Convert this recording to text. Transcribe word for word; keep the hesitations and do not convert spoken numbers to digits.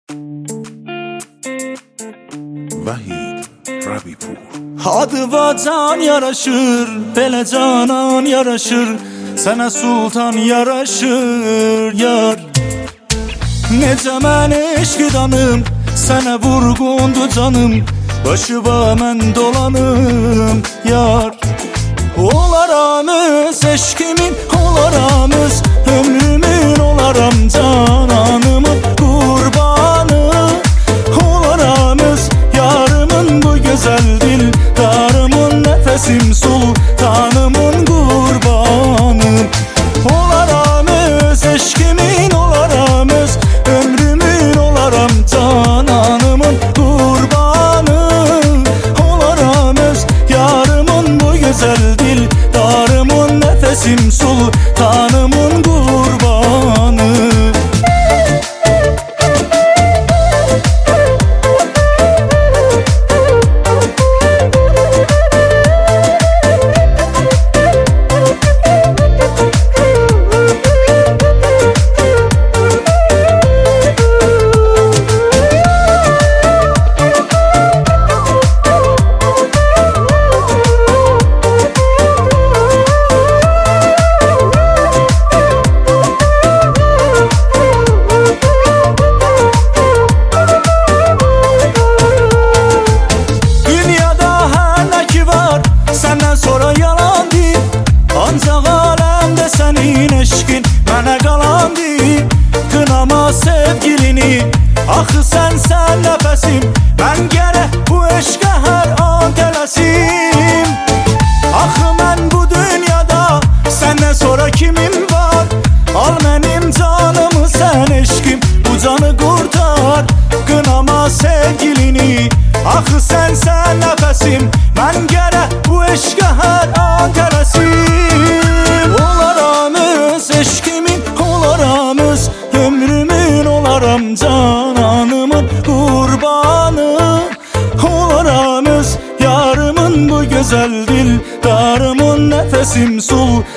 Vahid Rabipur. Adıva can yaraşır, belə canan yaraşır, sənə sultan yaraşır yar. Necə mən eşqidanım, sənə vurğundu canım, başıva mən dolanım yar. Olaram öz eşkimin, olaram öz ömrümün, olaram cananımın qurbanı. Olaram öz yarımın, bu gözəl dildarımın, nəfəsim sultanımın qurbanı. Olaram öz eşkimin, olaram öz ömrümün, olaram cananımın qurbanı. Olaram öz yarımın, bu gözəl dildarımın, nəfəsim sultanımın qurbanı. Səndən sonra yalandı, ancaq aləmdə sənin eşqin mənə qalandı. Qınama sevgilini, axı sənsən nəfəsim, mən gərək bu eşqə hər an tələsim. Axı mən bu dünyada səndən sonra kimim var? Al mənim canımı sən eşqim, bu canı qurtar. Qınama sevgilini, axı sənsən nəfəsim, mən gərək bu eşqə hər an tələsim. Olaram öz eşqimin, olaram öz ömrümün, olaram cananımın qurbanı. Olaram öz yarımın, bu gözəl dildarımın, nəfəsim sultanımın